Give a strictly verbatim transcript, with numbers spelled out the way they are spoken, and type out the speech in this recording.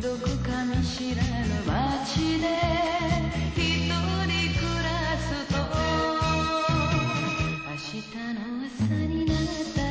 どこか見知らぬ街で一人暮らすと明日の朝になった